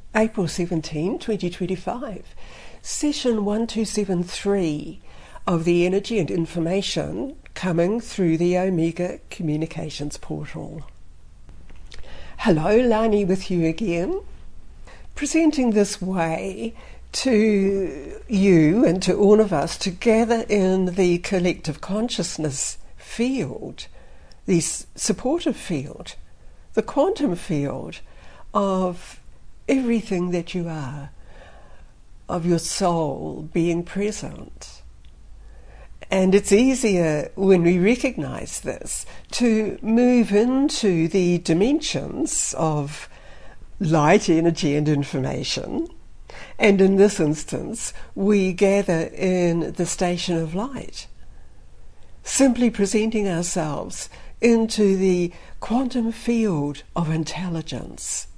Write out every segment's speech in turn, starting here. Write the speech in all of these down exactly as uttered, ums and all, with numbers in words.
April seventeenth, twenty twenty-five, session one two seven three of the energy and information coming through the Omega Communications portal. Hello, Lani with you again, presenting this way to you and to all of us to gather in the collective consciousness field, the supportive field, the quantum field of everything that you are, of your soul being present. And it's easier when we recognize this to move into the dimensions of light, energy and information. And in this instance, we gather in the station of light, simply presenting ourselves into the quantum field of intelligence.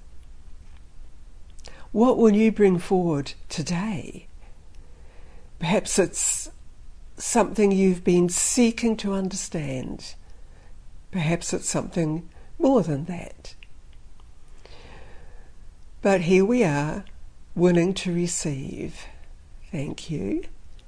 What will you bring forward today? Perhaps it's something you've been seeking to understand. Perhaps it's something more than that. But here we are, willing to receive. Thank you.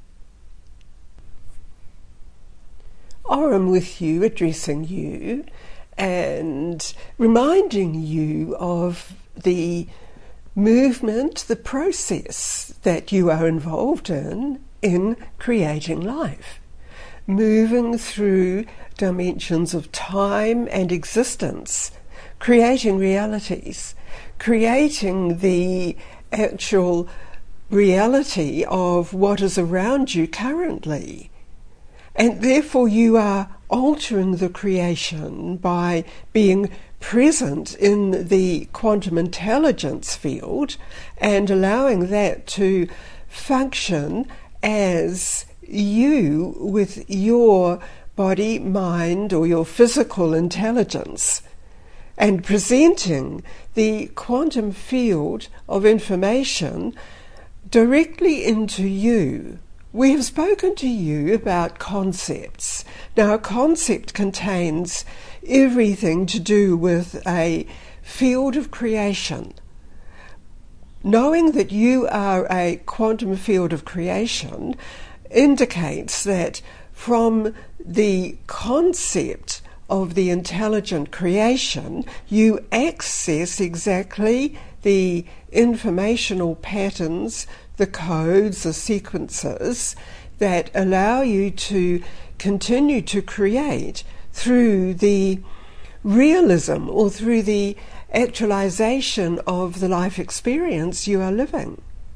I'm with you, addressing you, and reminding you of the movement, the process that you are involved in, in creating life. Moving through dimensions of time and existence, creating realities, creating the actual reality of what is around you currently. And therefore you are altering the creation by being present in the quantum intelligence field and allowing that to function as you with your body, mind, or your physical intelligence, and presenting the quantum field of information directly into you. We have spoken to you about concepts. Now, a concept contains everything to do with a field of creation. Knowing that you are a quantum field of creation indicates that from the concept of the intelligent creation, you access exactly the informational patterns, the codes, the sequences that allow you to continue to create through the realism or through the actualization of the life experience you are living.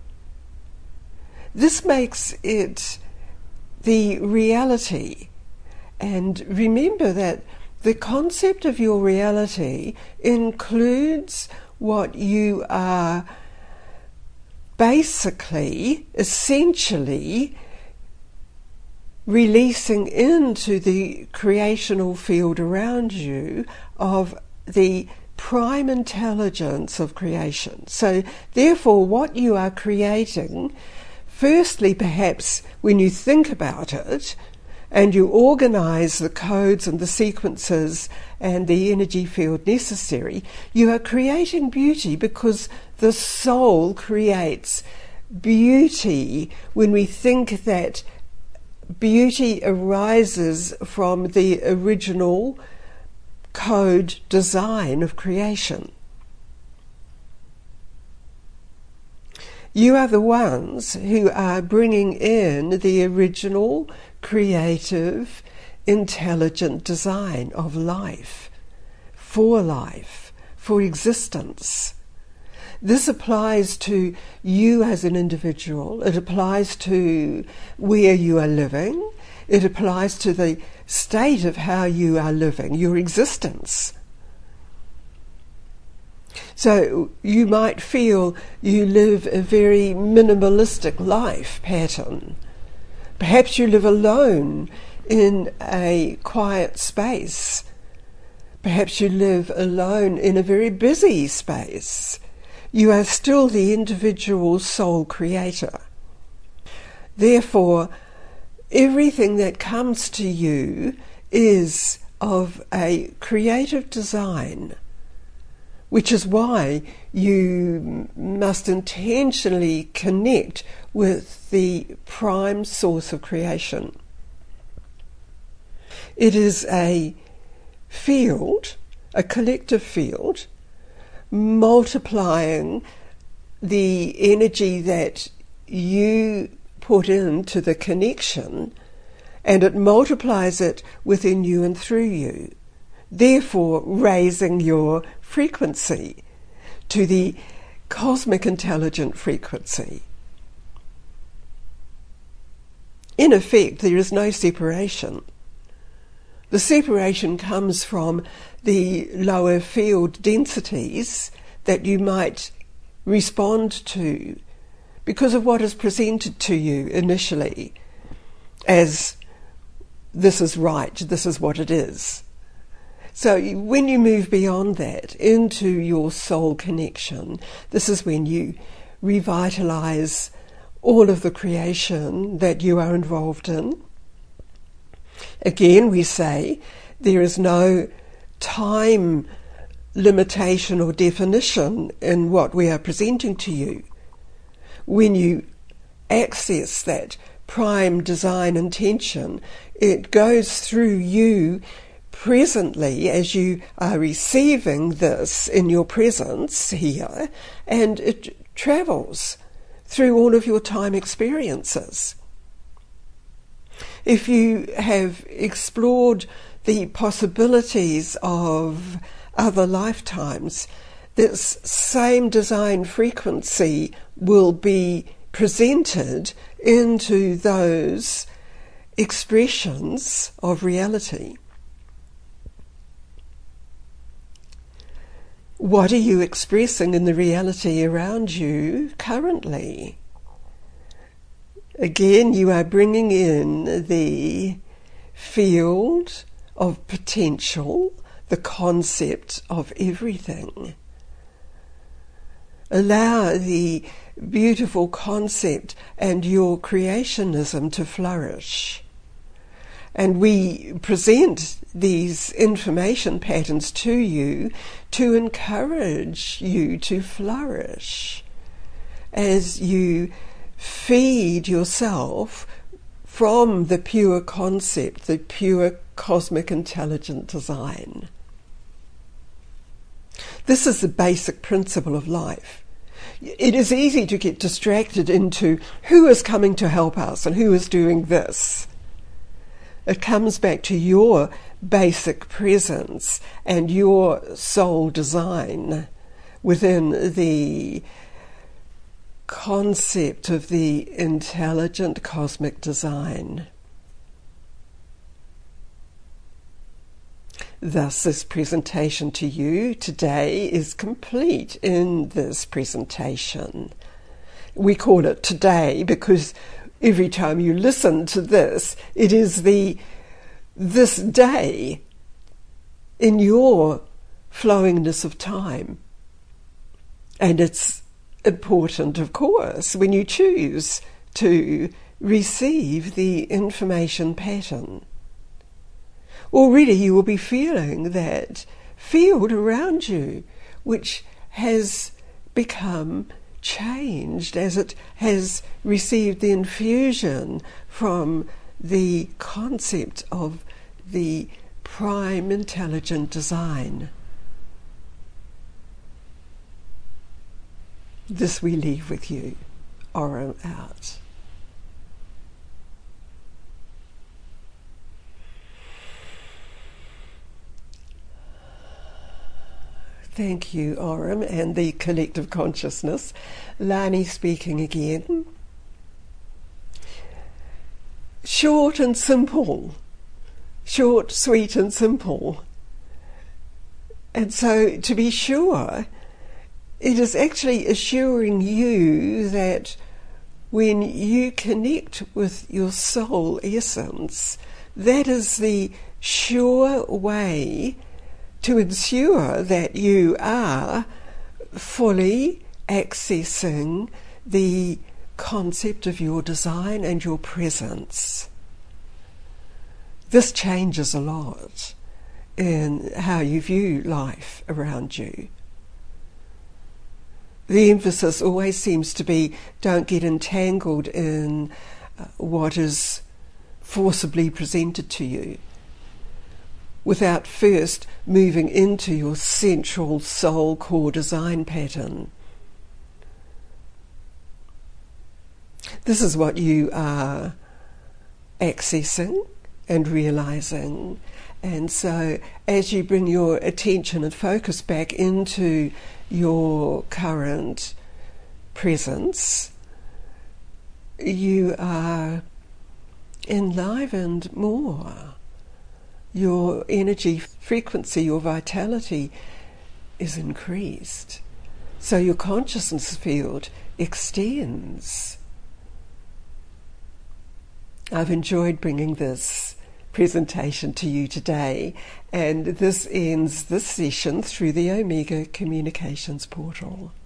This makes it the reality. And remember that the concept of your reality includes what you are basically, essentially releasing into the creational field around you of the prime intelligence of creation. So therefore what you are creating, firstly perhaps when you think about it and you organize the codes and the sequences and the energy field necessary, you are creating beauty, because the soul creates beauty when we think that beauty arises from the original code design of creation. You are the ones who are bringing in the original creative, intelligent design of life, for life, for existence. This applies to you as an individual. It applies to where you are living. It applies to the state of how you are living, your existence. So you might feel you live a very minimalistic life pattern. Perhaps you live alone in a quiet space. Perhaps you live alone in a very busy space. You are still the individual soul creator. Therefore, everything that comes to you is of a creative design which is why you must intentionally connect with the prime source of creation. It is a field, a collective field, multiplying the energy that you put into the connection, and it multiplies it within you and through you, therefore raising your frequency to the cosmic intelligent frequency. In effect, there is no separation. The separation comes from the lower field densities that you might respond to because of what is presented to you initially as this is right, this is what it is. So when you move beyond that into your soul connection, this is when you revitalize all of the creation that you are involved in. Again, we say there is no time limitation or definition in what we are presenting to you. When you access that prime design intention, it goes through you presently as you are receiving this in your presence here, and it travels through all of your time experiences. If you have explored the possibilities of other lifetimes, this same design frequency will be presented into those expressions of reality. What are you expressing in the reality around you currently? Again, you are bringing in the field of potential, the concept of everything. Allow the beautiful concept and your creationism to flourish. And we present these information patterns to you to encourage you to flourish as you feed yourself from the pure concept, the pure cosmic intelligent design. This is the basic principle of life. It is easy to get distracted into who is coming to help us and who is doing this. It comes back to your basic presence and your soul design within the concept of the intelligent cosmic design. Thus, this presentation to you today is complete in this presentation. We call it today because every time you listen to this, it is the this day in your flowingness of time. And it's important, of course, when you choose to receive the information pattern. Already you will be feeling that field around you, which has become changed as it has received the infusion from the concept of the prime intelligent design. This we leave with you, Aurum out. Thank you, Aurum, and the collective consciousness. Lani speaking again. Short and simple. Short, sweet and simple. And so, to be sure, it is actually assuring you that when you connect with your soul essence, that is the sure way to ensure that you are fully accessing the concept of your design and your presence. This changes a lot in how you view life around you. the emphasis always seems to be don't get entangled in uh, what is forcibly presented to you without first moving into your central soul core design pattern. This is what you are accessing and realizing. And so as you bring your attention and focus back into your current presence, you are enlivened more. Your energy frequency, your vitality is increased. So your consciousness field extends. I've enjoyed bringing this presentation to you today, and this ends this session through the Omega Communications portal.